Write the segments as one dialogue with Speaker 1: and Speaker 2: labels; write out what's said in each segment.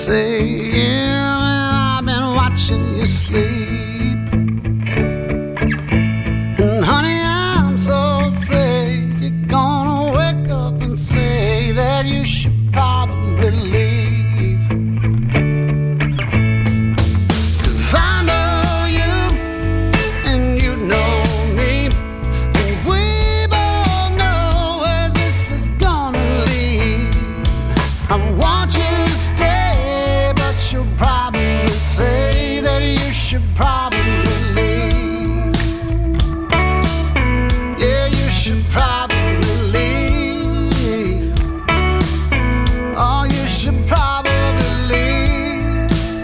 Speaker 1: saying I've been watching you sleep. And honey, I'm so afraid you're gonna wake up and say that you should probably leave. 'Cause I know you and you know me, and we both know where this is gonna lead. I want you to stay, but you'll probably say that you should probably leave. Yeah, you should probably leave. Oh, you should probably leave.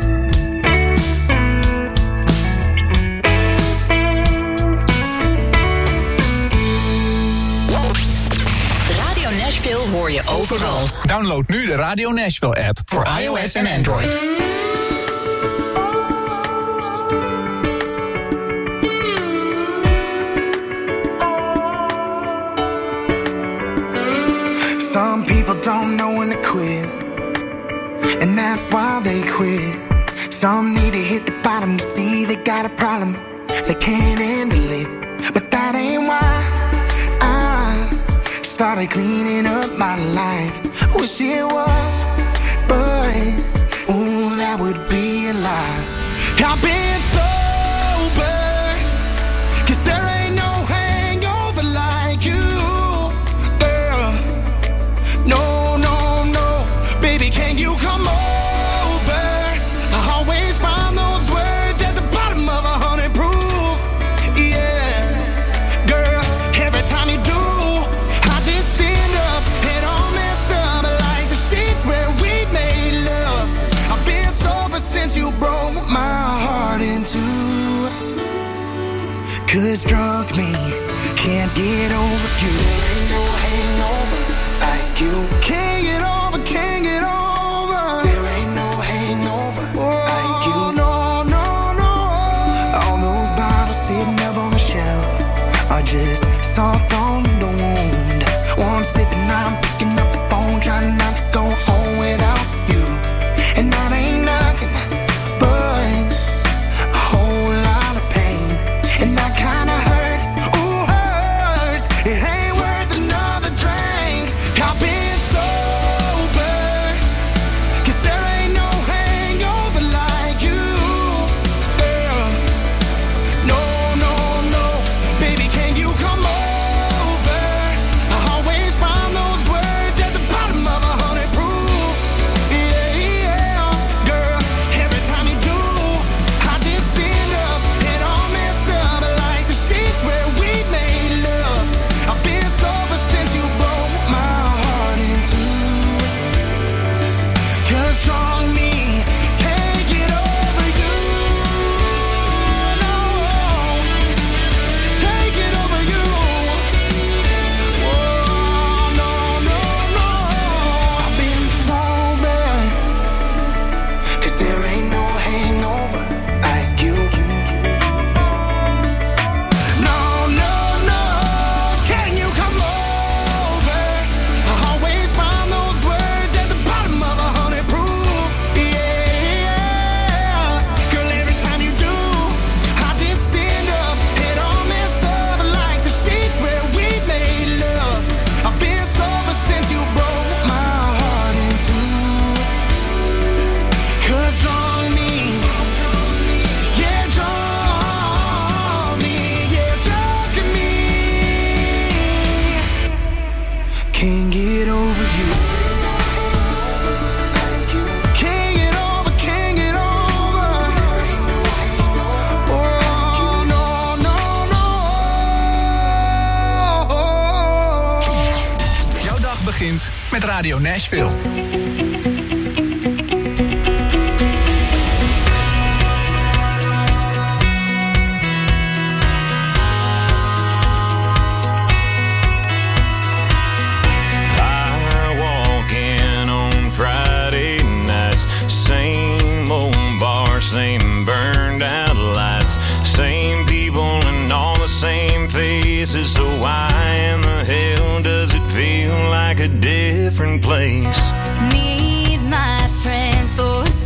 Speaker 2: Radio Nashville hoor je overal.
Speaker 3: Download nu de Radio Nashville app voor iOS en Android.
Speaker 4: Some people don't know when to quit, and that's why they quit. Some need to hit the bottom to see they got a problem, they can't handle it. But that ain't why I started cleaning up my life. Wish it was, but ooh, that would be a lie. I've been sober, 'cause there ain't no hangover like you. No, no, no, baby, can you come over? I always find those words at the bottom of 100 proof. Yeah, girl, every time you do, I just stand up and all messed up like the sheets where we made love. I've been sober since you broke my heart in two. 'Cause drunk me can't get over you. There ain't no hangover like you. Can't get over, can't get over. There ain't no hangover like you. No, no, no. All those bottles sitting up on the shelf are just salt on the wound. One sip and I'm picking up the phone, trying not to go home without you. And that ain't nothing but a whole lot of pain. And that kinda hurt, ooh, hurts. It ain't worth another drink. I've been sober, 'cause there ain't no hangover like you. Girl, no, no, no, baby, can you come over? I always find those words at the bottom of 100 proof. Yeah, yeah, girl, every time you do, I just stand up and all messed up like the sheets where we made love. I've been sober since you broke my heart in two. 'Cause strong me can't get over you. No, can't get over you. Oh, no, no, no. I've been sober, 'cause there ain't no hangover like you. No, no, no, can you come over? I always find those words at the bottom of 100 proof. Yeah, girl, every time you do, I just stand up and all messed up like the sheets where we made love. I've been sober since you broke my heart in two. 'Cause wrong me, yeah, drunk me, yeah, drunk me. Can't get over you. Can't get over, can't get over. Oh, no, no, no.
Speaker 3: Jouw dag begint met Radio Nashville.
Speaker 5: I walk in on Friday nights, same old bar, same burned out lights, same people and all the same faces. So why in the hell does it feel like a different place?
Speaker 6: Meet my friends for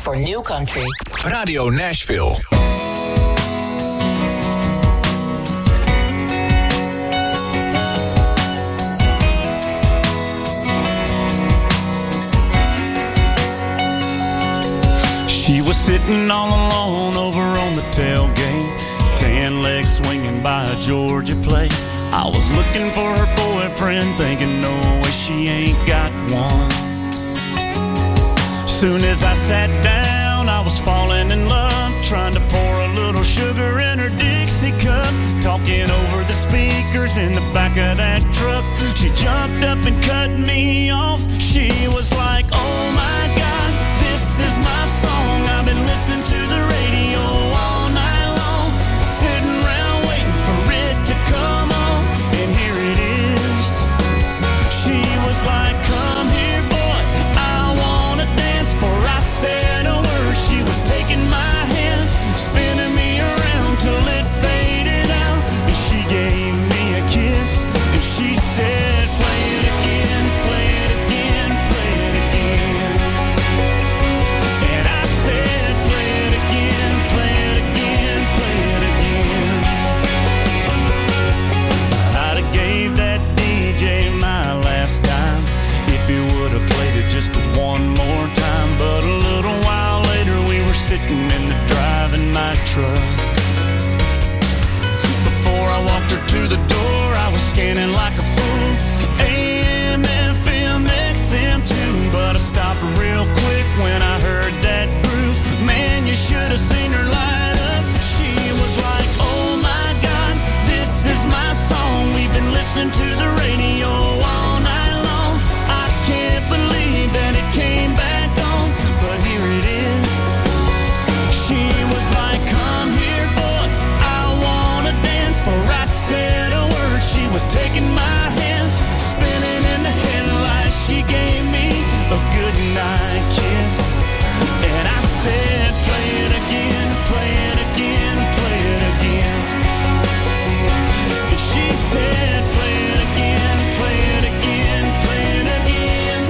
Speaker 2: for New Country.
Speaker 3: Radio Nashville.
Speaker 6: She was sitting all alone over on the tailgate, tan legs swinging by a Georgia plate. I was looking for her boyfriend, thinking no way she ain't got one. Soon as I sat down, I was falling in love, trying to pour a little sugar in her Dixie cup, talking over the speakers in the back of that truck. She jumped up and cut me off. She was like, oh my God, this is my song. I've been listening to the radio all night long, sitting around waiting for it to come on, and here it is. She was like, come here, boy, I wanna dance. Before I said a word, she was taking my hand, spinning me around till it faded out, and she gave me a kiss, and she said, play it again, play it again, play it again. And I said, play it again, play it again, play it again. I'd have gave that DJ my last time if he would have played it just one more time. But a little while later we were sitting in the driving my truck. Before I walked her to the door, I was scanning like a fool, AM, FM, XM too. But I stopped real quick when I heard that groove. Man, you should have seen her light up. She was like, oh my God, this is my song. We've been listening to the radio all night long. I can't believe that it came back on, but here it is. She was like, come here, boy, I wanna dance. For I said a word, she was taking my hand, spinning in the headlights. She gave me a good night kiss, and I said, play it again, play it again, play it again. And she said, play it again, play it again, play it again.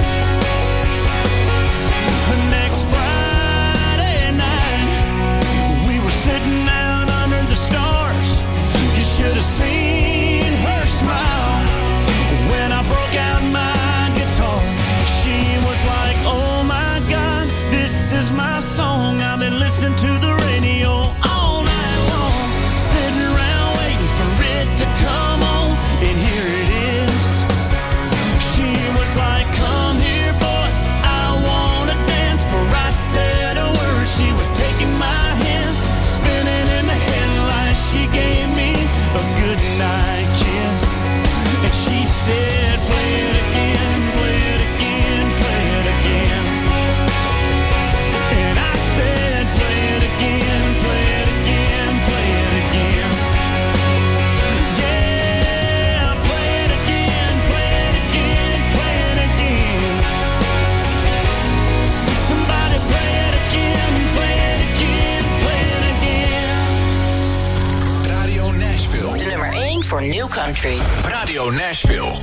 Speaker 6: The next Friday night, we were sitting out under the stars. You should have seen her smile when I broke out my guitar. She was like, oh my God, this is my song. I've been listening to the radio all night long, sitting around waiting for it to come on, and here it is. She was like, come here, boy, I wanna dance. For I said a word, she was taking my hand, spinning in the headlights. She gave me a good night kiss, and she said, play it again, play it again, play it again. And I said, play it again, play it again, play it again. Yeah, play it again, play it again, play it again. Somebody play it again, play it again, play it again.
Speaker 3: Radio Nashville.
Speaker 2: De nummer 1 voor New Country.
Speaker 3: Radio Nashville.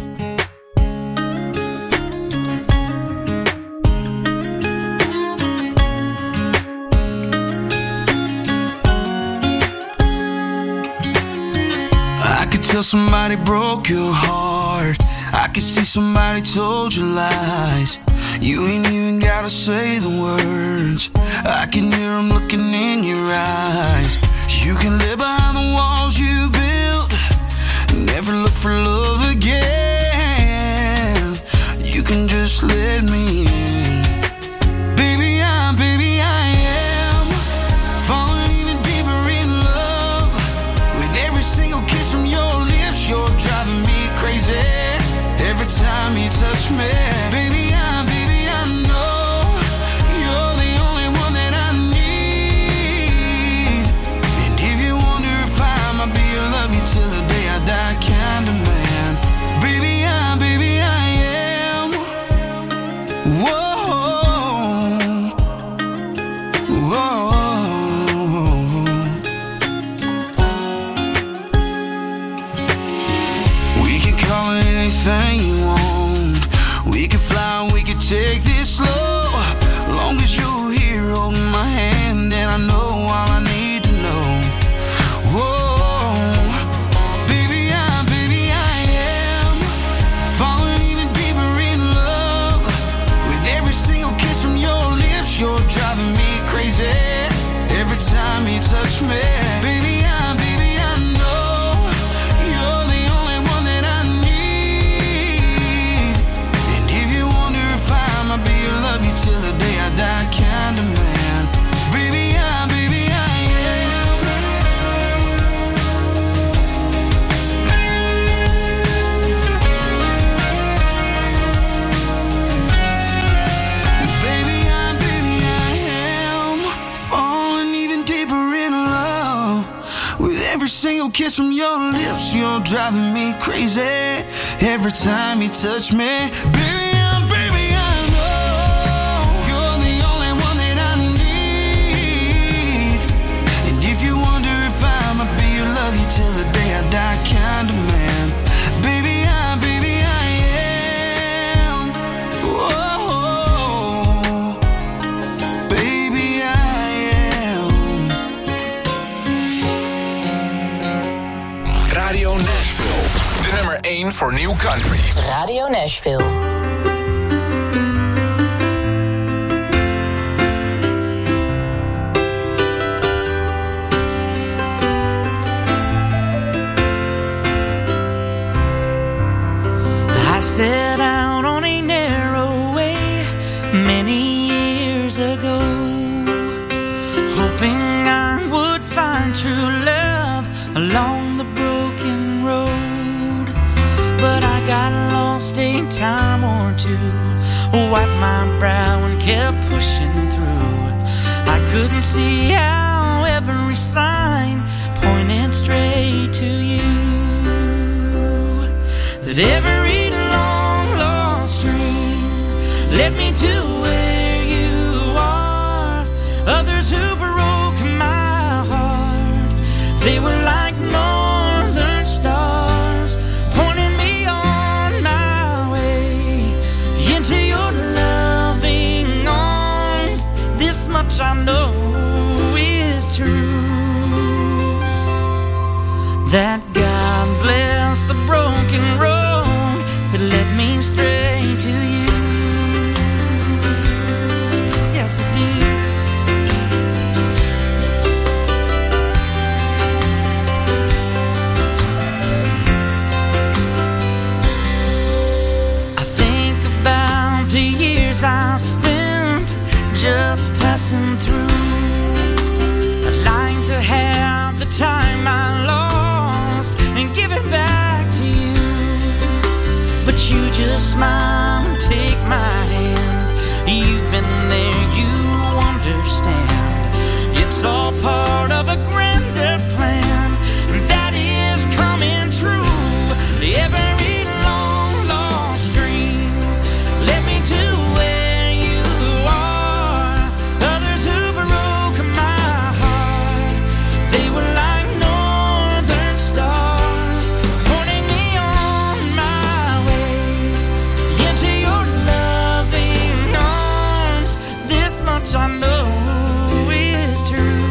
Speaker 7: I could tell somebody broke your heart. I could see somebody told you lies. You ain't even gotta say the words. I can hear them looking in your eyes. You can live behind the walls you built, never look for love again. You can just let me in. Baby, I am falling even deeper in love. With every single kiss from your lips, you're driving me crazy. Every time you touch me, baby, I know you're the only one that I need. And if you wonder if I'ma be your love you till the day I die kind of man, baby, I am. Whoa, whoa. We can call it anything you want. We can fly, we can take this slow. Long as you're here holding my touch me. Baby, I know you're the only one that I need. And if you wonder if I'ma be your love you till the day I die kind of man, baby, I am. Baby, I am falling even deeper in love. With every single kiss from your lips, you're driving me crazy. Every time you touch me, baby, I know you're the only one that I need. And if you wonder if I'ma be your love you till the day I die kind of man, baby, I am. Whoa, baby, I am.
Speaker 3: Radio Nashville. De nummer 1 voor New Country.
Speaker 2: Radio Nashville.
Speaker 8: I set out on a narrow way many years ago, hoping I would find true love along the broken road. But I got lost a time or two, wiped my brow and kept pushing through. I couldn't see how every sign pointed straight to you, that every long lost dream led me to where you are. Others who broke my heart, they were like northern stars, pointing me on my way into your loving arms. This much I know is true, that God bless the broken road that led me straight to you. Yes, it did. I think about the years I spent just passing through, lying to have the time I lost and give it back to you. But you just smile and take my hand. You've been there, you understand. It's all part of a grander plan that is coming true. Every long lost dream led me to where you are. Others who broke my heart, they were like northern stars, pointing me on my way into your loving arms. This much I know is true,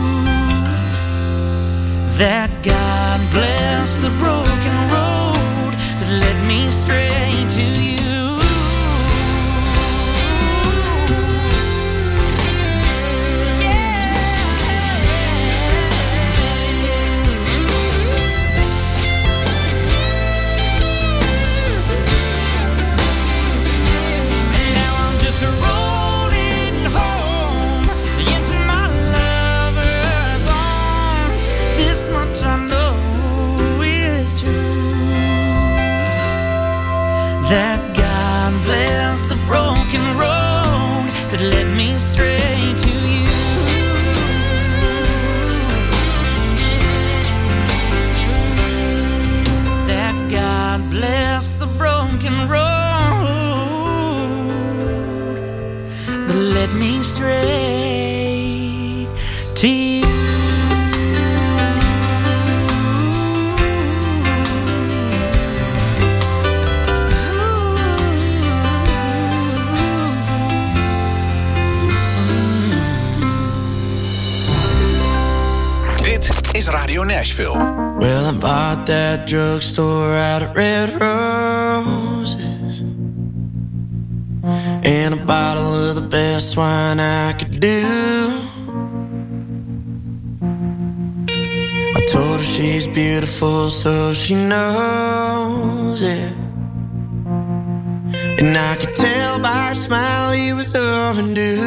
Speaker 8: that God bless the broken road that led me straight to you. That God bless the broken road that led me straight to you. That God bless the broken road that led me straight to you.
Speaker 3: Is Radio Nashville.
Speaker 7: Well, I bought that drugstore out at Red Roses, and a bottle of the best wine I could do. was beautiful, so she knows it. And I could tell by her smile he was overdue.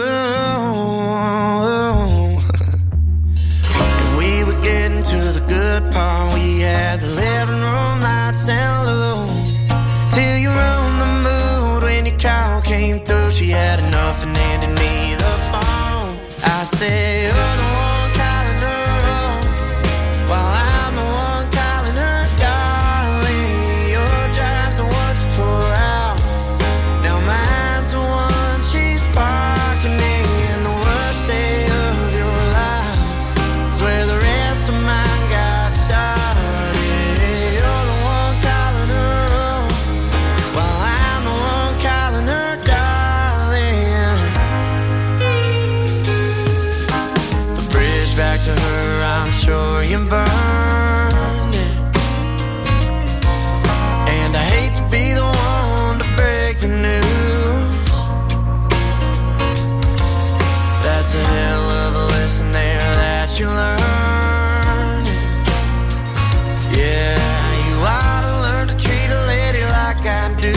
Speaker 7: And we were getting to the good part. We had the living room lights down low. Till you ruined the mood when your call came through. She had enough and handed me the phone. I said, you're the one calling her home, while I'm the one calling her darling. Your drive's the one she tore out. Now mine's the one she's parking in. The worst day of your life is where the rest of mine got started. You're the one calling her home, while I'm the one calling her darling. The bridge back to her, I'm sure you burned it. And I hate to be the one to break the news. That's a hell of a lesson there that you learned. Yeah, you ought to learn to treat a lady like I do.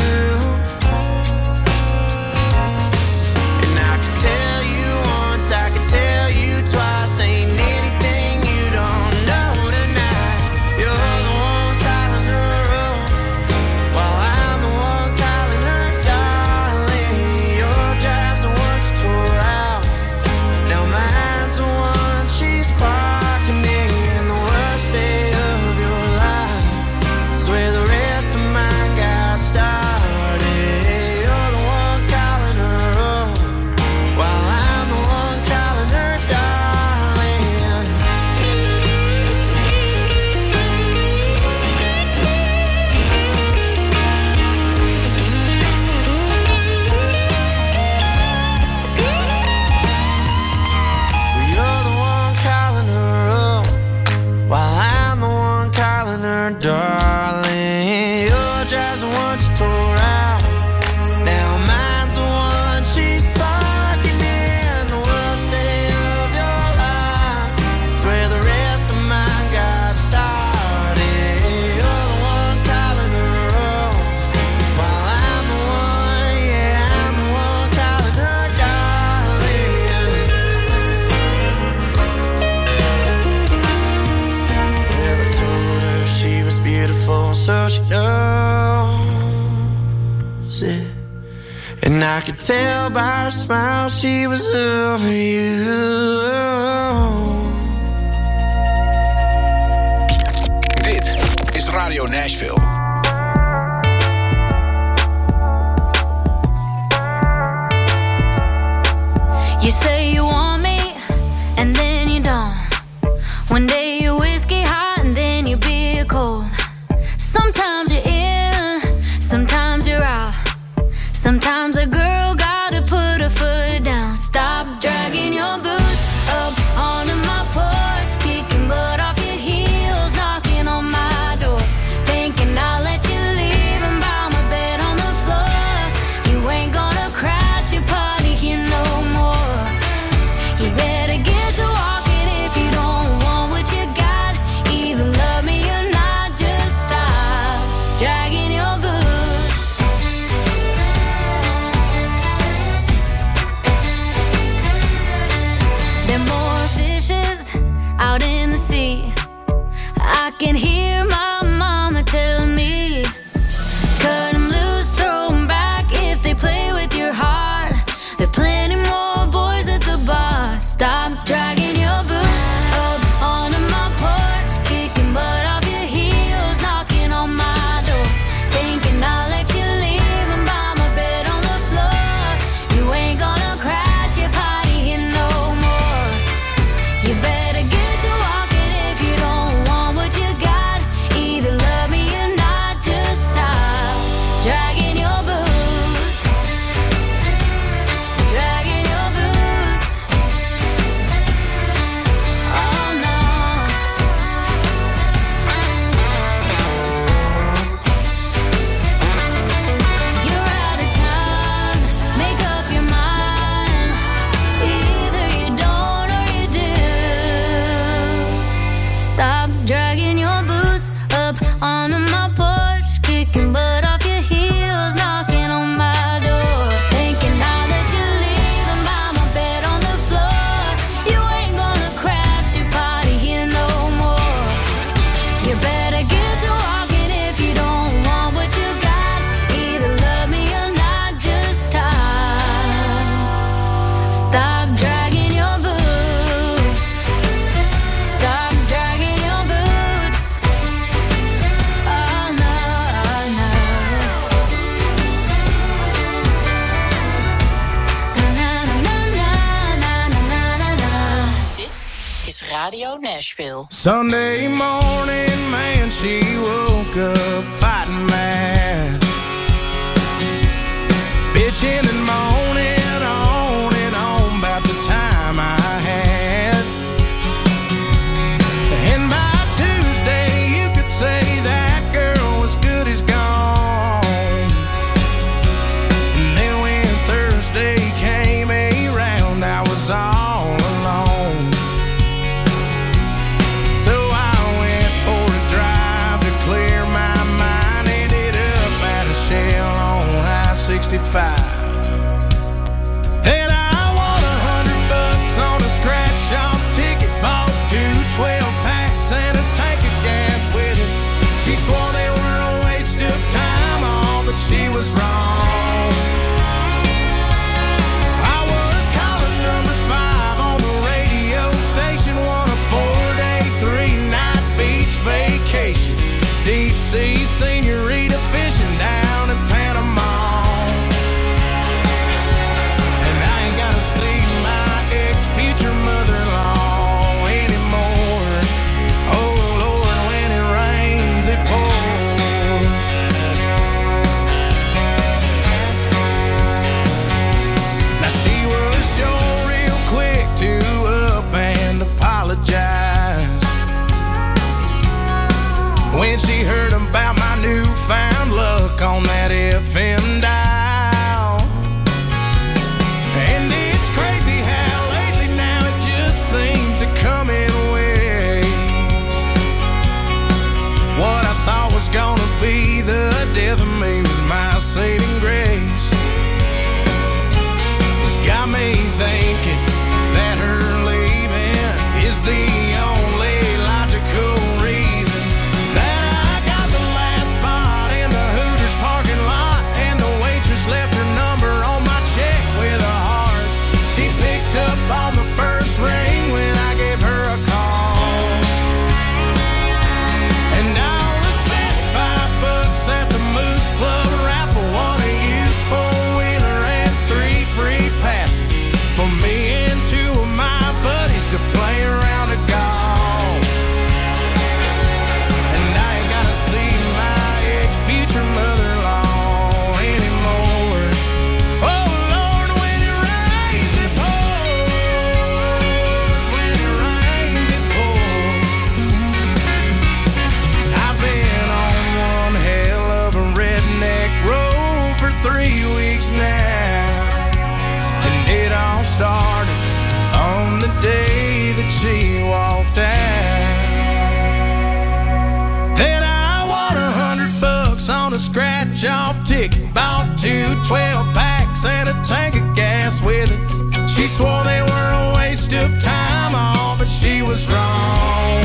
Speaker 7: And I can tell you once, I can tell you twice, ain't anything you don't know tonight. You're the one calling her home, while I'm the one calling her darling. Your drive's the one she tore out. Now mine's the one she's parking in. The worst day of your life is where the rest of mine got started. You're the one calling her home, while I'm the one calling her darling. Well, you're the one calling her home, while I'm the one calling her darling. Your drive's the one she tore out. Now mine's the one she's parking in. The worst day of your life is where the rest of mine got started. You're the one calling her home, while I'm the one, yeah, I'm the one calling her darling. Well, I told her she was beautiful, so she knows it. And I could tell by her smile she was over you.
Speaker 3: Dit is Radio Nashville.
Speaker 9: You say you want me, and then you don't. One day you're whiskey hot, and then you're beer cold. Sometimes you're in, sometimes you're out. Sometimes a girl gotta put her foot down. Stop dragging your boots up onto my porch, kicking butt off your heels, knocking on my door, thinking I'll let you leave and bow my bed on the floor. You ain't gonna crash your party here no more. You better get to walking if you don't want what you got. Either love me or not, just stop dragging your boots. There are more fishes out in the sea. I can hear my mama tell me, cut 'em loose, throw 'em back if they play with your heart. There are plenty more boys at the bar. Stop dragging your boots up onto my porch, kicking butt off your heels, knocking on my door, thinking I'll let you leave and buy my bed on the floor. You ain't gonna crash your party here no more. You better get to walking if you don't want what you got. Stop dragging your boots. Stop dragging your boots. Oh no, no. Na na na na na na na na.
Speaker 2: Dit is Radio Nashville.
Speaker 4: Sunday morning, man, she woke up fighting mad, bitching and moaning on and on about the time I had. And by Tuesday, you could say that girl was good as gone. And then when Thursday came around, I was all alone. So I went for a drive to clear my mind. Ended up at a Shell on I-65. Then I won $100 on a scratch-off ticket. Bought 2 12-packs and a tank of gas with it. She swore they were a waste of time, all, but she was wrong. I was calling number 5 on the radio station. Won a 4-day, 3-night beach vacation. Deep sea senorita fishing down in Panama. And I ain't gotta see my ex-future mother-in-law anymore. Oh Lord, when it rains, it pours. Now she was sure real quick to up and apologize when she heard about my newfound luck on that FM dial. And it's crazy how lately now it just seems to come in waves. What I thought was gonna be the death of me was my saving grace. It's got me thinking that her leaving is the only logical reason that I got the last spot in the Hooters parking lot, and the waitress left her number on my check with a heart. She picked up on the first ring when I gave her a call. And I only spent $5 at the Moose Club raffle, won a used four-wheeler and 3 free passes for me and 2 of my buddies to play around a golf. And I ain't gotta see my ex-future mother-in-law anymore. Oh Lord, when it rains, it pours. When it rains, it pours. I've been on one hell of a redneck road for 3 weeks now. And it all started on the day that she walked out. Then I won $100 on a scratch-off ticket. Bought 2 12-packs and a tank of gas with it. She swore they were a waste of time, all, but she was wrong.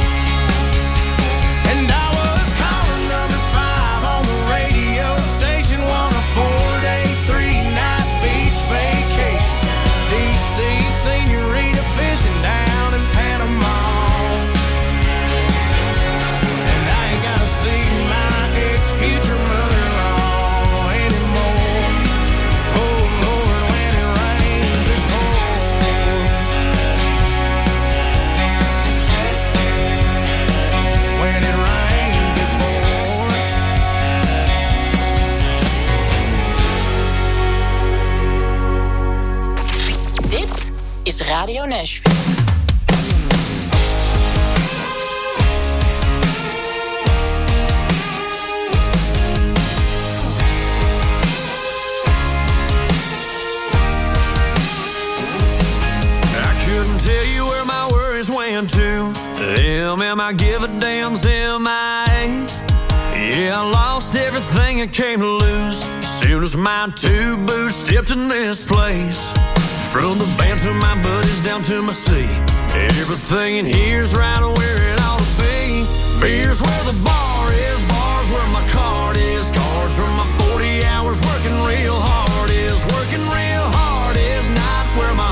Speaker 4: And I was calling number 5 on the radio station. Won a 4-day, 3-night beach vacation. Deep sea senorita fishing down in Panama. And I ain't gotta see my ex-future mother-in-law anymore. Oh Lord, when it rains, it pours. When it rains, it pours.
Speaker 2: Dit is Radio Nashville.
Speaker 6: I couldn't tell you where my worries went to. I give a damn's MIA. Yeah, I lost everything I came to lose soon as my 2 boots stepped in this place. From the band to my buddies down to my seat, everything in here's right where it ought to be. Beer's where the bar is, bars where my card is, cards where my 40 hours working real hard is, working real hard is not where my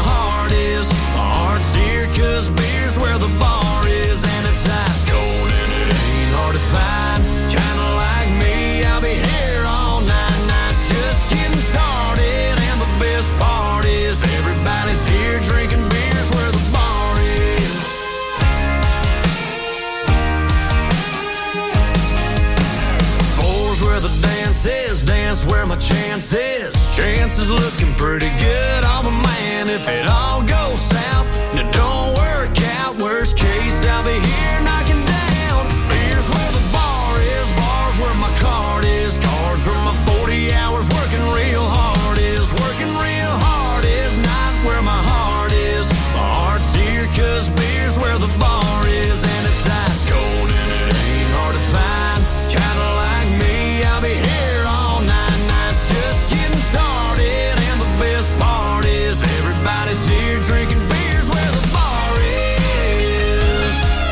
Speaker 6: that's where my chance is. Chance is looking pretty good on my man. If it all goes south and it don't work out, worst case, I'll be here knocking down. Here's where the bar is, bars where my card is, cards where my 40 hours working real hard is. Working real hard is not where my heart is. My heart's here 'cause beer's where the bar is. And it's ice cold and it ain't hard to find. Kinda like me, I'll be here all night. Nights just getting started. And the best part is everybody's here drinking beers where the bar is.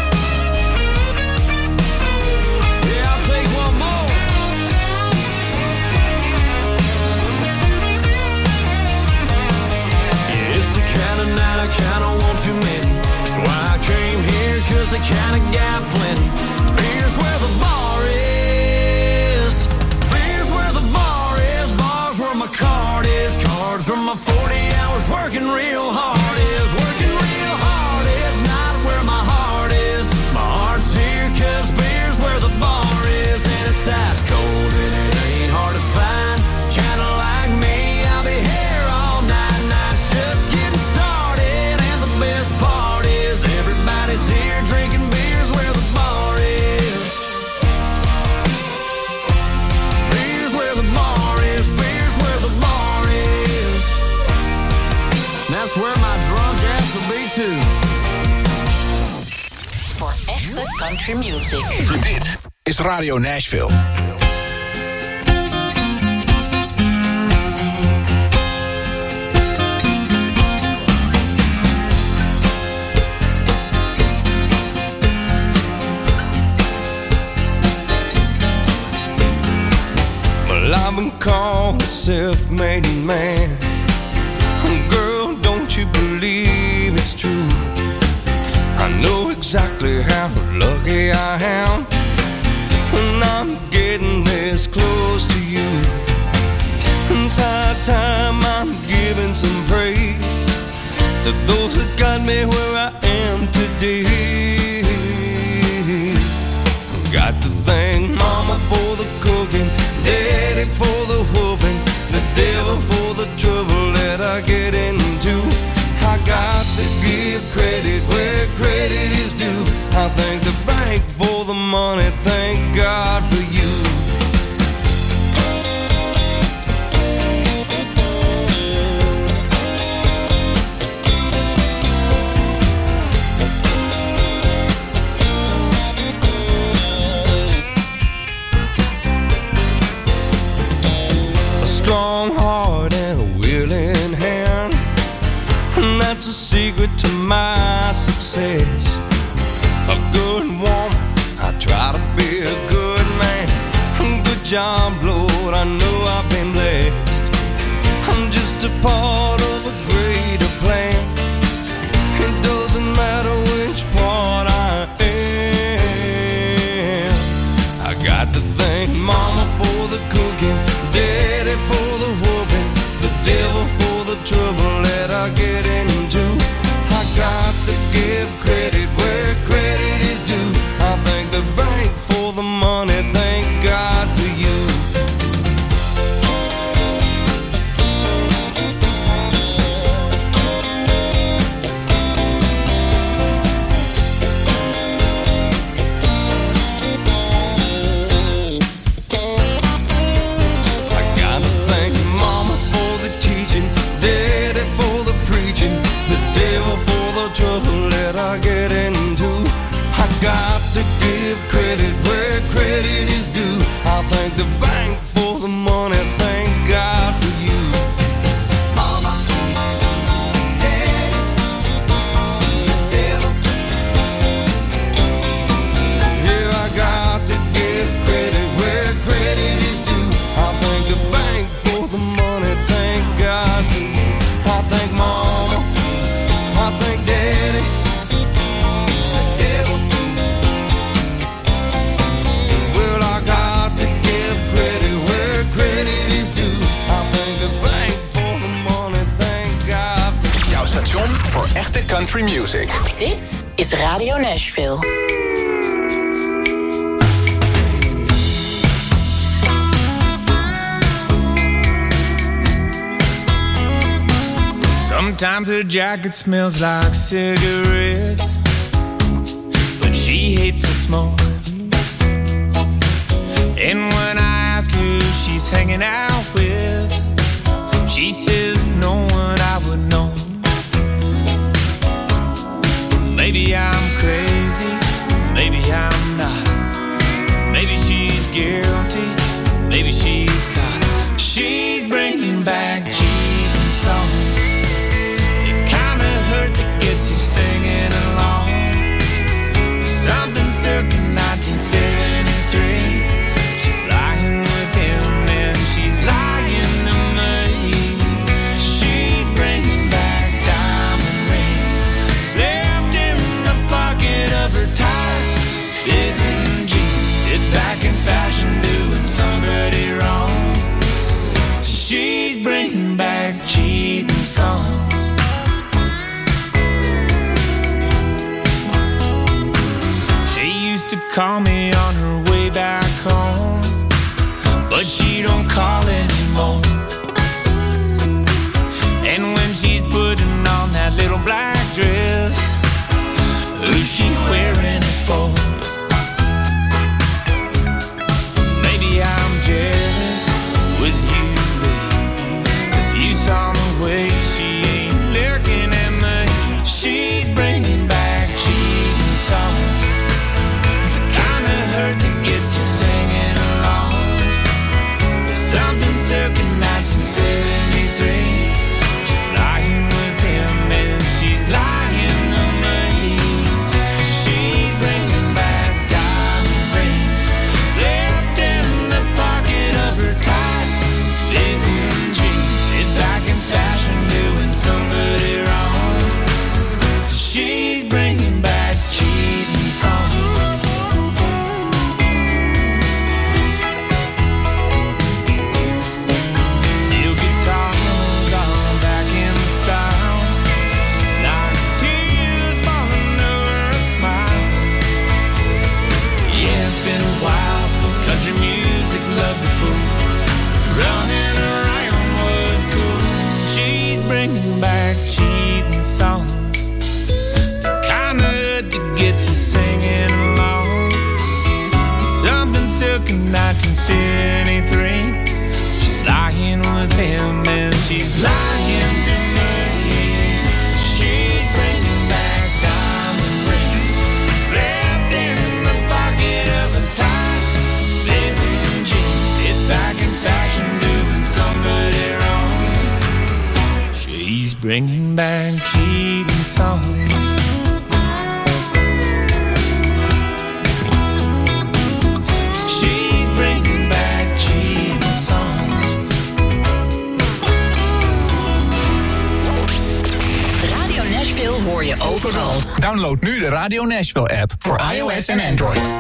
Speaker 6: Yeah, I'll take one more. Yeah, it's the kind of night I kinda want too many. That's why I came here, 'cause I kinda got plenty. Beers where the bar is. Beers where the bar is. Bars where my card is. Cards where my 40 hours working real hard is. Working real hard is not where my heart is. My heart's here 'cause beer's where the bar is. And it's ice cold and it ain't hard to find. Kinda like me, I'll be here all night. Nights just getting started. And the best part is everybody's here drinking beers where the bar is. Beers where the bar is. Beers where the bar is. That's where my drunk ass will be too.
Speaker 2: Voor echte country music.
Speaker 3: Dit is Radio Nashville.
Speaker 10: Well, I've been called a self-made man. Girl, don't you believe it's true? I know exactly how lucky I am when I'm getting this close to you. It's high time I'm giving some praise to those that got me where I am today. Got to thank Mama for the cooking, Daddy for the whooping, the devil for the trouble that I get into. I got to give credit where credit is due. I thank the bank for the money, thank God for you. A strong heart and a willing hand, and that's a secret to my success. A good woman, I try to be a good man. Good job, Lord, I know I've been blessed. I'm just a part of a greater plan. It doesn't matter which part I am. I got to thank Mama for the cooking, Daddy for the whooping, the devil for the trouble that I get into. I got to give credit where credit is due. I thank the bank for the money, thank God for you. I gotta thank Mama for the teaching, Daddy for the preaching, the devil for the trouble that I get into. I got to give credit where credit is due. I thank the bank for the money, thank God for you. Mama, Daddy, the devil. Yeah, I got to give credit where credit is due. I thank the bank for the money, thank God for you. I thank Mama, I thank Daddy, the devil. Well, I got to give credit where credit is due. I thank the bank for the money, thank God.
Speaker 3: Jouw station voor echte country music.
Speaker 2: Dit is Radio Nashville.
Speaker 11: Sometimes her jacket smells like cigarettes, but she hates the smoke. And when I ask who she's hanging out with, she says no one I would know. Maybe I'm crazy, maybe I'm not. Maybe she's guilty, maybe she's caught. She's bringing back cheating songs, the kind of hurt that gets you singing along. Something circa 1973. She's lying with him and she's lying to me. She's bringing back diamond rings, slipped in the pocket of her tight fitting jeans. It's back in fashion, doing somebody wrong. She's bringing back cheating songs. She used to call me on her way back home, but she don't call anymore. And when she's putting on that little black dress, who's she wearing it for? Maybe I'm jealous with you, babe. If you saw the way she ain't looking at me. She's bringing back cheating songs, the kind of hurt that gets you singing along. Something circa 1973. She's lying with him and she's lying to me. She's bringing back diamond rings, slipped in the pocket of her tight fitting jeans. It's back in fashion, doing somebody wrong. She's bringing back cheating songs. Steel guitars all back in style, like tears falling over a smile. Yeah, it's been a while since country music loved the fool. Running around was cool. She's bringing back cheating songs, the kind of that gets you singing along. Something circa 1973. She's lying with him and she's lying to me. She's bringing back diamond rings, slipped in the pocket of a tight fitting jeans. It's back in fashion, doing somebody wrong. She's bringing back cheating songs. She's bringing back cheating songs.
Speaker 2: Radio Nashville hoor je overal.
Speaker 3: Download nu de Radio Nashville app voor iOS en Android.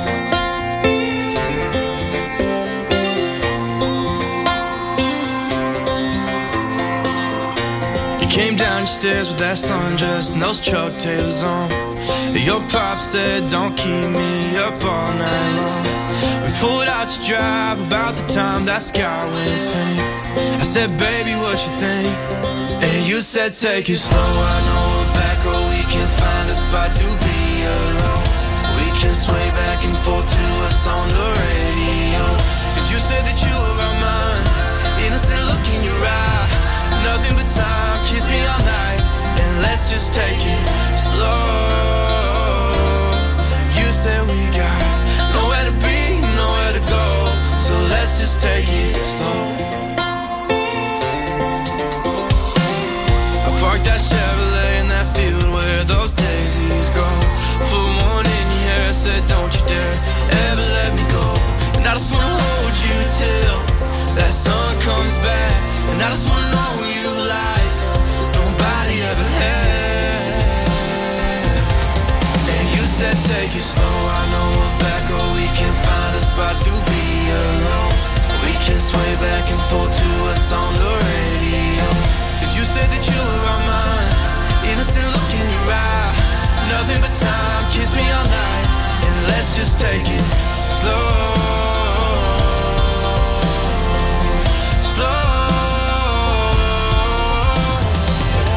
Speaker 7: You came down your stairs with that sundress and those Chuck Taylors on. Your pop said, don't keep me up all night long. We pulled out your drive about the time that sky went pink. I said, baby, what you think? And you said, take it slow. I know a back row we can find a spot to be alone. We can sway back and forth to us on the radio. Cause you said that you were on mine. Innocent look in your eye. Nothing but time, kiss me all night. And let's just take it slow. You said we got nowhere to be, nowhere to go. So let's just take it slow. I parked that Chevrolet in that field where those daisies grow. Put one in your hair, said don't you dare ever let me go. And I just wanna hold you till that sun comes back. And I just wanna know you like nobody ever had. And you said take it slow. I know a back row we can find a spot to be alone. We can sway back and forth to us on the radio. Cause you said that you were on mine. Innocent look in your eye. Nothing but time, kiss me all night. And let's just take it slow. Slow.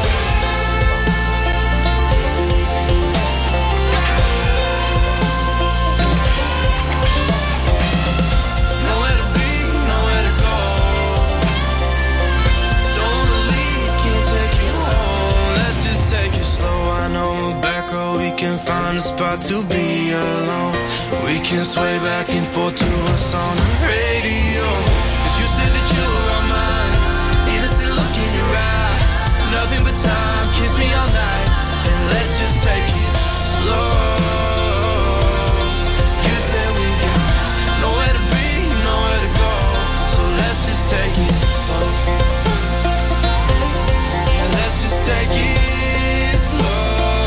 Speaker 7: find a spot to be alone. We can sway back and forth to us on the radio. 'Cause you said that you are mine. Innocent look in your eye. Nothing but time, kiss me all night. And let's just take it slow. You said we got nowhere to be, nowhere to go. So let's just take it slow. Yeah, let's just take it slow.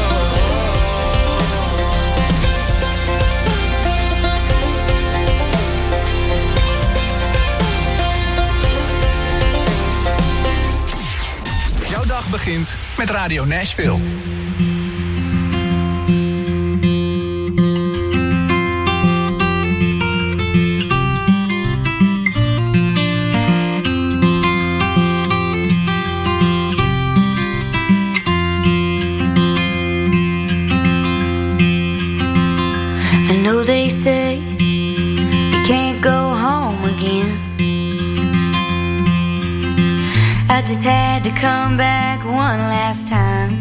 Speaker 3: Jouw dag begint met Radio Nashville.
Speaker 9: I know they say you can't go home again. I just had to come back one last time.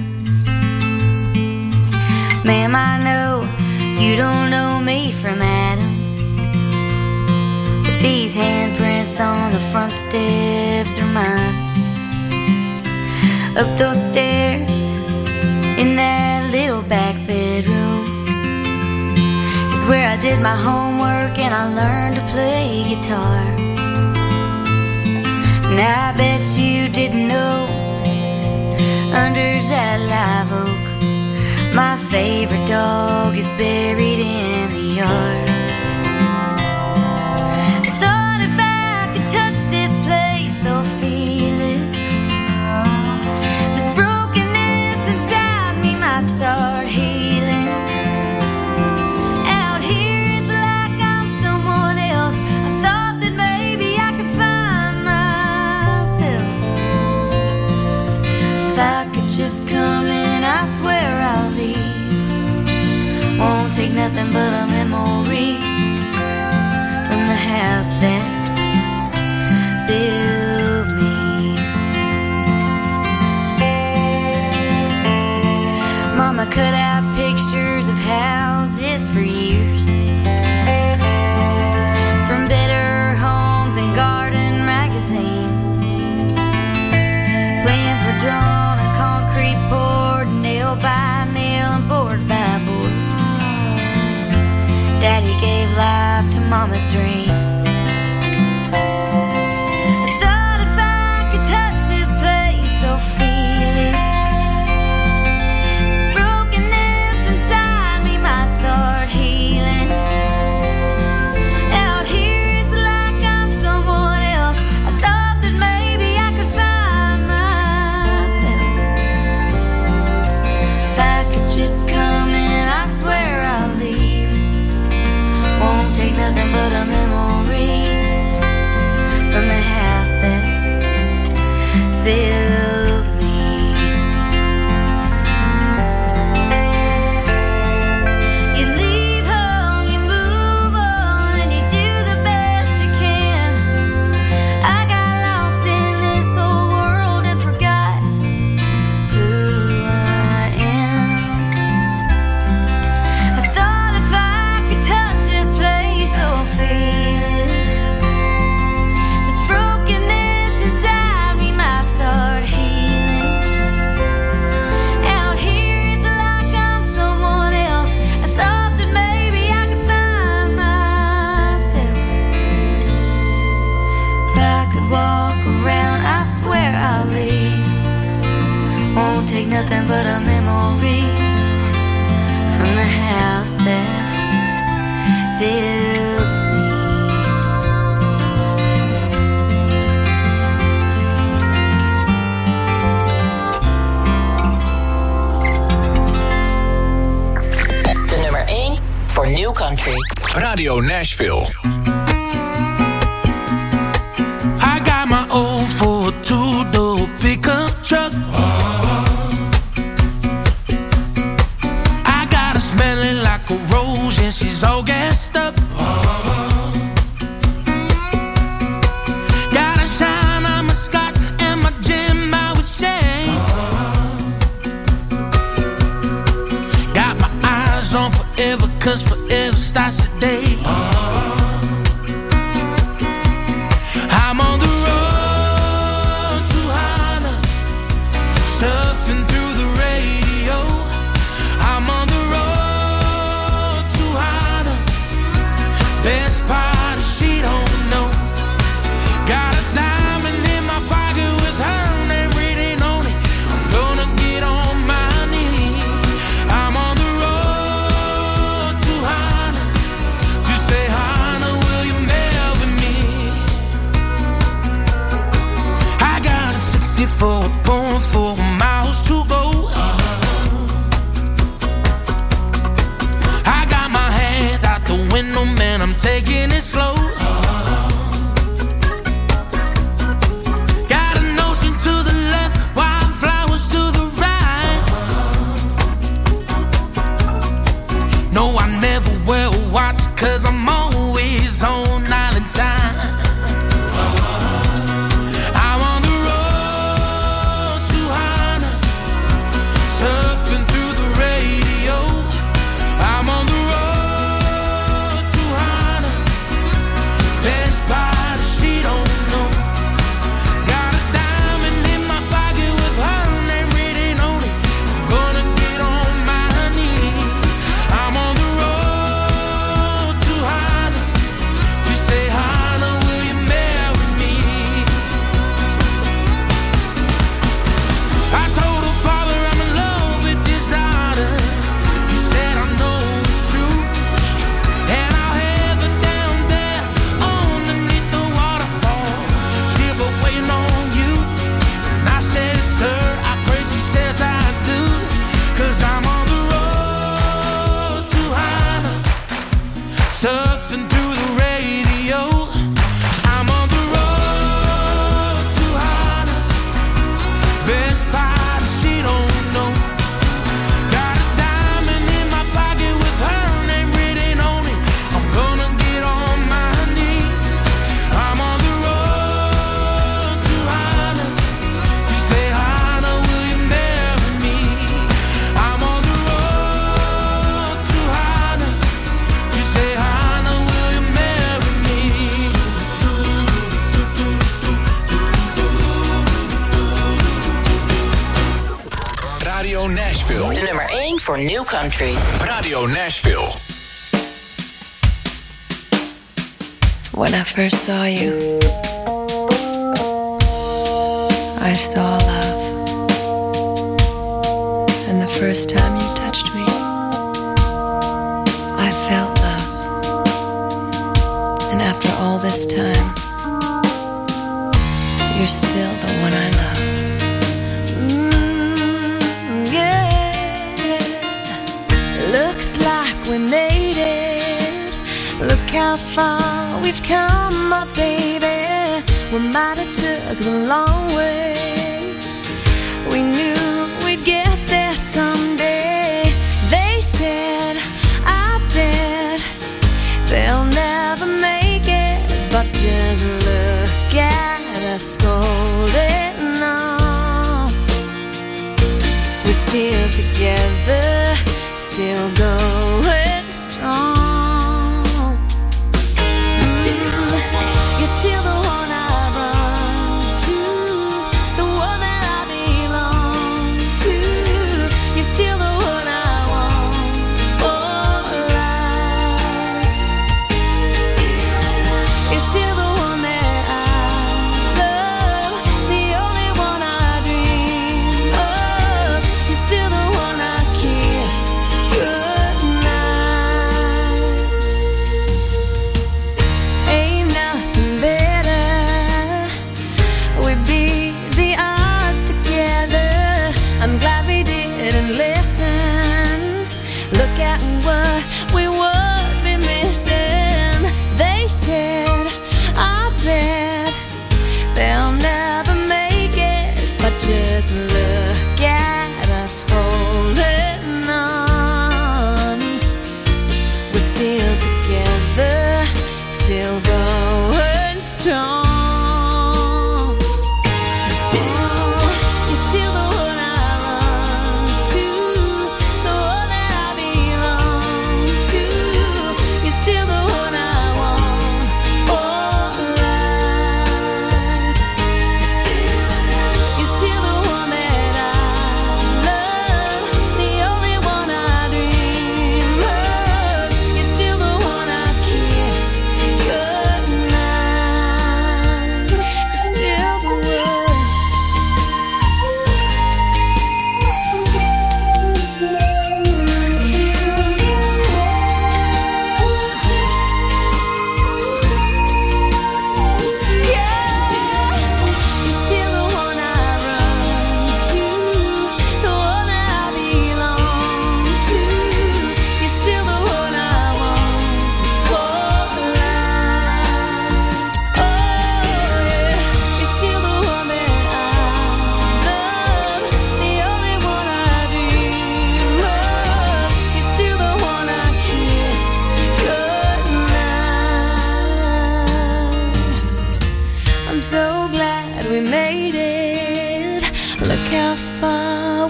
Speaker 9: Ma'am, I know you don't know me from Adam, but these handprints on the front steps are mine. Up those stairs in that little back bedroom is where I did my homework and I learned to play guitar. Now I bet you didn't know, under that live oak, my favorite dog is buried in the yard. I thought if I could touch this place or feel it, this brokenness inside me might start healing. Out here it's like I'm someone else. I thought that maybe I could find myself. If I could just come in, I swear I'll leave. Won't take nothing but a memory from the house that built me. Mama cut out pictures of houses for years, from Better Homes and Garden magazine. Plans were drawn and concrete poured, nail by nail and board by board. Daddy gave life to Mama's dream. I thought if I could touch this place or feel it, this brokenness inside me might start healing. Out here it's like I'm someone else. I thought that maybe I could find myself. If I could just come in, I swear I'll leave. Won't take nothing but a memory from the house that built me. You leave home, you move on, and you do the best you can. I got lost in this old world and forgot who I am. I thought if I could touch this place or feel it, this brokenness inside me might start healing. Out here it's like I'm someone else. I thought that maybe I could find myself. If I could walk around, I swear I'll leave. Won't take nothing but a memory from the house that built me.
Speaker 2: De nummer 1 voor New Country.
Speaker 3: Radio Nashville.
Speaker 7: I got my old Ford two-door pickup truck. I got her smelling like a rose and she's all gassed up. Got a shine on my scotch and my gym out with shades. Got my eyes
Speaker 8: goes on forever, 'cause forever starts today. I'm on the road to Hana, surfing through the radio. I'm on the road to Hana, best part is she don't know. Got a diamond in my pocket with her name written on it. I'm gonna get on my knees. I'm on the road to Hana, to say, Hana, will you marry me? I got a 64.4 miles to go. I got my hand out the window, man, I'm taking it slow. Got an ocean to the left, wildflowers to the right. No, I never wear a watch, 'cause I'm always on island time. I'm on the road to Hana, surfing through the radio. I'm on the road to Hana, best part is she don't know. Got a diamond in my pocket with her name written on it. I'm gonna get on my knees. I'm on the road to Hana, to say, Hana, will you marry me? I told her father I'm in love with his daughter. He said, I know it's true, and I'll have her down there underneath the waterfall. She'll be waiting on you. And I said, it's her, I pray she says I do, 'cause I'm on the road to Hana, surfing through the radio. I'm on the road to Hana, best part is she don't know. Got a diamond in my pocket with her name written on it. I'm gonna get on my knees. I'm on the road to Hana, to say, Hana, will you marry me? I'm on the road to Hana, to say, Hana, will you marry me?
Speaker 3: Radio Nashville.
Speaker 2: De nummer 1 voor New Country.
Speaker 3: Radio Nashville.
Speaker 12: When I first saw you, I saw love. And the first time you touched me, I felt love. And after all this time, you're still the one I love.
Speaker 9: Looks like we made it. Look how far we've come, my baby. We might have took the long way. We knew we'd get there someday. They said, I bet they'll never make it. But just look at us holding on. We're still together, still going strong. You're still the one I run to, the one that I belong to. You're still the one I want for life. You're still the one that I love, the only one I dream of. You're still the one I kiss goodnight. Ain't nothing better. We beat the odds together. I'm glad we didn't listen. Look at what we would be missing. They said, I bet they'll never make it. But just look at us holding on. We're still together, still going strong. You're still the one I run to, the one that I belong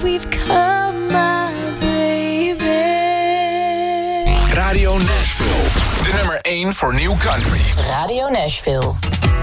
Speaker 13: we've come, my baby.
Speaker 3: Radio Nashville. De nummer 1 voor New Country.
Speaker 2: Radio Nashville.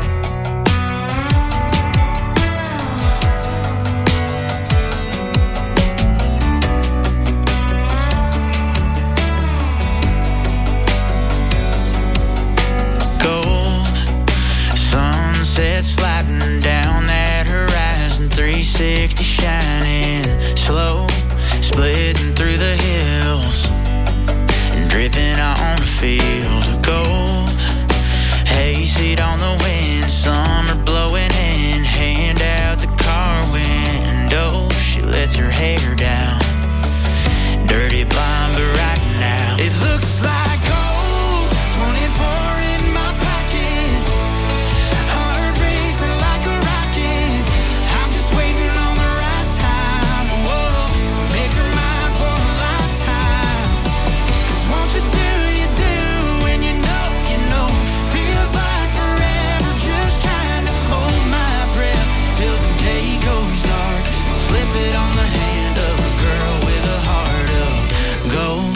Speaker 8: Sunset sliding down that horizon, 360 shining slow, splitting through the hills and dripping on a field of gold. Hayseed on the wind, summer blowing in, hand out the car window. She lets her hair down, dirty blonde, but right now it looks like gold. 24 in my pocket, heart racing like a rocket. I'm just waiting on the right time. Whoa, make her mine for a lifetime. 'Cause won't you do, and you know, feels like forever. Just trying to hold my breath till the day goes dark. Slip it on the hand of a girl with a heart of gold.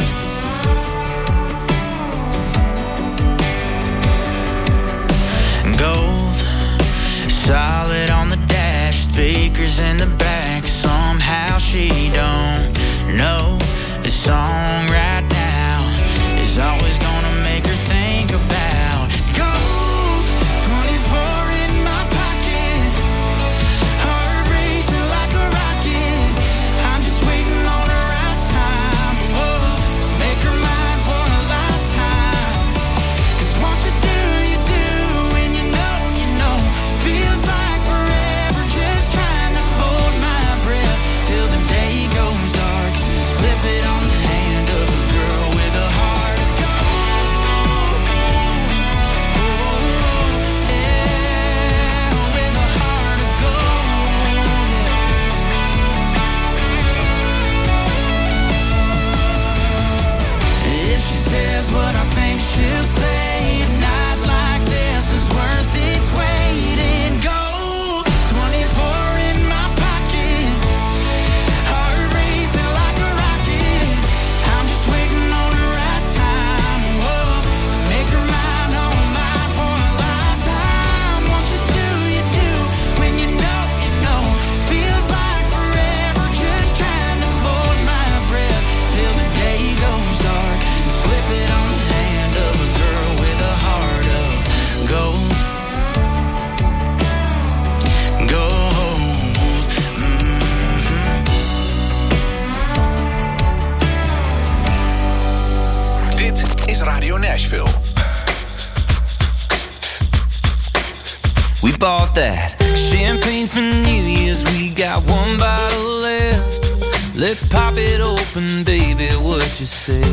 Speaker 8: Gold, solid on the dash, speakers in the back. Somehow she don't know the song right now is always gonna make her think about gold. 24 in my pocket, heart racing like a rocket. I'm just waiting on the right time. Whoa, make her mine for a lifetime. 'Cause won't you do, and you know, feels like forever. Just trying to hold my breath till the day goes dark. Slip it on the hand of a girl with a heart of gold. Yeah, with a heart of gold. If she says what I think she'll say, a night like this is worth its weight in gold. 24 in my pocket, heart racing like a rocket. I'm just waiting on the right time. Whoa, to make her mine, oh mine for a lifetime. Won't you do, when you know, feels like forever. Just trying to hold my breath till the day goes dark. And slip it on the hand of a girl with a heart of gold. Gold.
Speaker 3: Dit is Radio Nashville.
Speaker 8: We bought that champagne for New Year's. We got one bottle left. Let's pop it open, baby. What you say?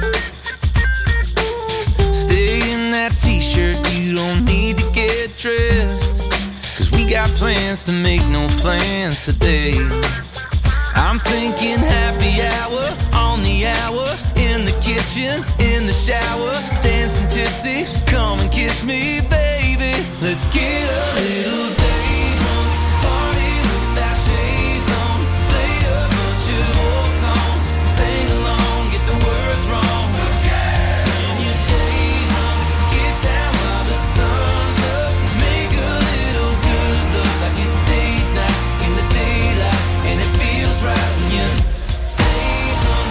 Speaker 8: Stay in that t-shirt. You don't need to get dressed. 'Cause we got plans to make no plans today. I'm thinking happy hour on the hour, in the kitchen, in the shower, dancing tipsy. Come and kiss me, baby. Let's get a little day drunk, party with our shades on, play a bunch of old songs, sing along, get the words wrong. When you're day drunk, get down while the sun's up, make a little good look like it's date night in the daylight, and it feels right when you're day drunk,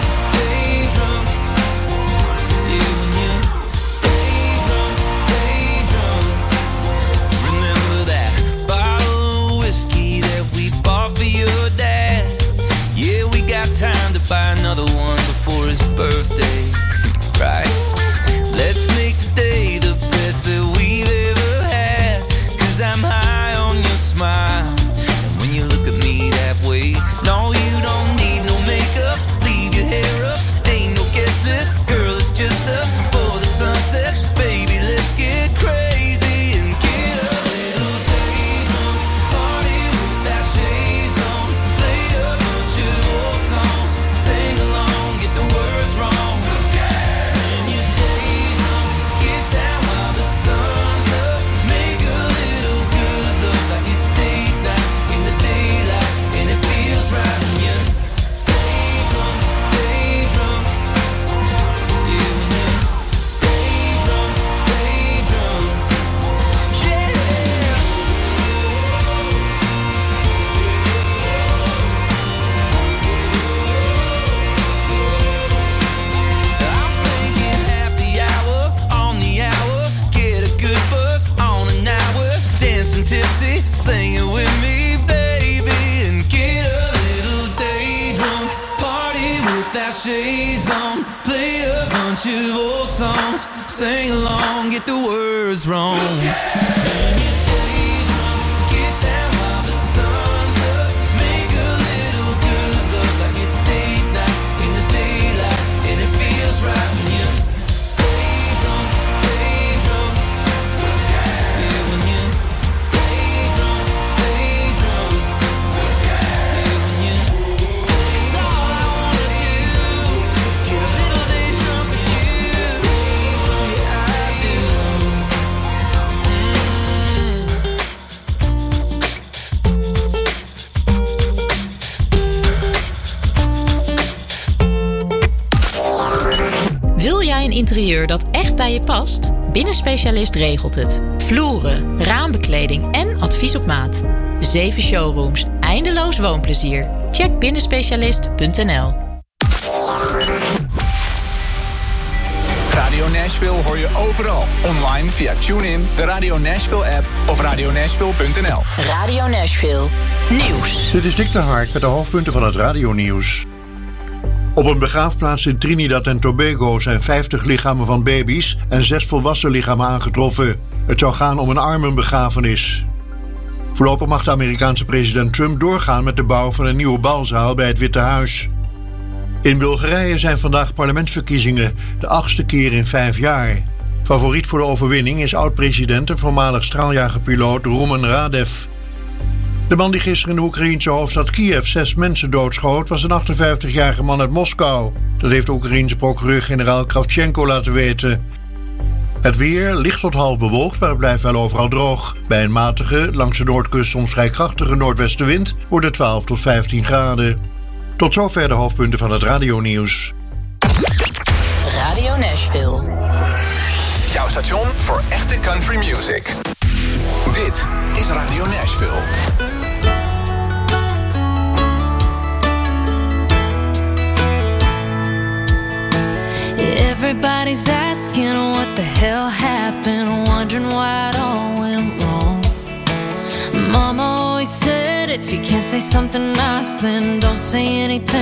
Speaker 8: yeah, when you're day drunk. Remember that
Speaker 11: shades on, play a bunch of old songs, sing along, get the words wrong. And you play drunk, get down while the sun's up, make a little good look like it's date night in the daylight, and it feels right when you play drunk, yeah, when you play drunk, yeah, when you. It's all I wanna do is get a little day drunk with you. Yeah, I do.
Speaker 2: Wil jij een interieur dat echt bij je past? Binnenspecialist regelt het. Vloeren, raambekleding en advies op maat. 7 showrooms, eindeloos woonplezier. Check binnenspecialist.nl.
Speaker 3: Radio Nashville hoor je overal. Online via TuneIn, de Radio Nashville app of radionashville.nl.
Speaker 2: Radio Nashville. Nieuws.
Speaker 14: Dit is Dick de Hark met de hoofdpunten van het radionieuws. Op een begraafplaats in Trinidad en Tobago zijn 50 lichamen van baby's en 6 volwassen lichamen aangetroffen. Het zou gaan om een armenbegrafenis. Voorlopig mag de Amerikaanse president Trump doorgaan met de bouw van een nieuwe balzaal bij het Witte Huis. In Bulgarije zijn vandaag parlementsverkiezingen, de 8e keer in 5 jaar. Favoriet voor de overwinning is oud-president en voormalig straaljagerpiloot Roman Radev. De man die gisteren in de Oekraïense hoofdstad Kiev 6 mensen doodschoot was een 58-jarige man uit Moskou. Dat heeft de Oekraïense procureur-generaal Kravchenko laten weten. Het weer licht tot half bewolkt, maar het blijft wel overal droog. Bij een matige, langs de noordkust soms vrij krachtige noordwestenwind wordt het 12 tot 15 graden. Tot zover de hoofdpunten van het radionieuws.
Speaker 2: Radio Nashville.
Speaker 3: Jouw station voor echte country music. Dit is Radio Nashville.
Speaker 13: Everybody's asking what the hell happened, wondering why it all went wrong. Mama always said if you can't say something nice, then don't say anything